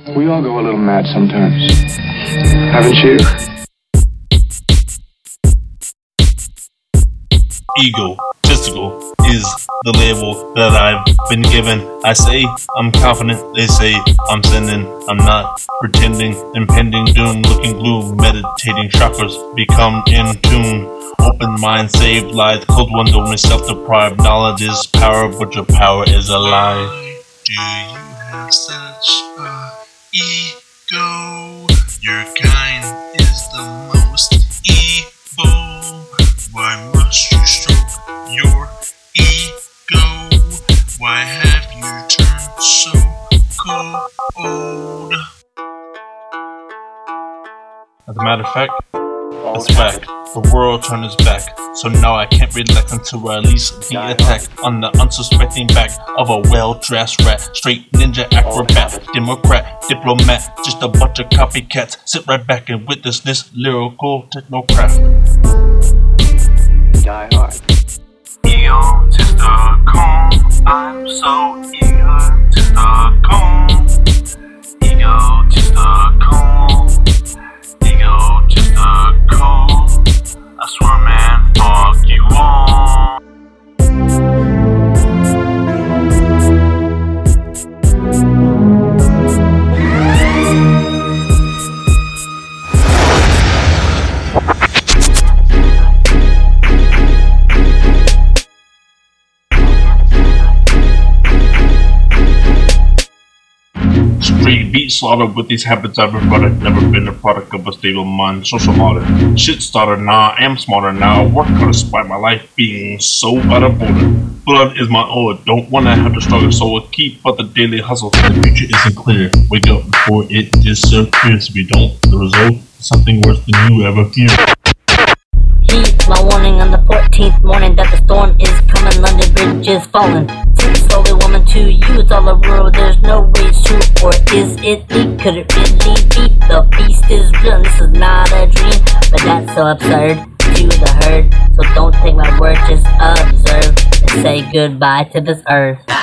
We all go a little mad sometimes. Haven't you? Egotistical is the label that I've been given. I say I'm confident, they say I'm sinning. I'm not pretending, impending doom, looking blue, meditating chakras become in tune. Open mind, save lives, closed ones only self-deprived. Knowledge is power, but your power is a lie. Do you have such a ego? Your kind is the most evil. Why must you stroke your ego? Why have you turned so cold? As a matter of fact, it's back. The world turned its back, so now I can't relax until I release the attack on the unsuspecting back of a well-dressed rat. Straight ninja acrobat, Democrat, diplomat, just a bunch of copycats. Sit right back and witness this lyrical technocrat. Die hard. Egotistical, I'm so egotistical. Egotistical, egotistical. I swear, man, fuck you all. Straight beat slaughter with these habits I've rebutted. Never been a product of a stable mind, social audit. Shit starter, nah, I am smarter now. I work hard despite my life being so out of order. Blood is my order, don't wanna have to struggle, so I keep up the daily hustle. The future isn't clear, wake up before it disappears. If you don't, the result is something worse than you ever feared. Heed my warning on the 14th morning that the storm is coming, London Bridge is falling. Tip slowly, woman, to you it's all a rumor, there's no way it's true, or is it leak? Could it really be? The beast is real and this is not a dream, but that's so absurd to the herd, so don't take my word, just observe and say goodbye to this earth.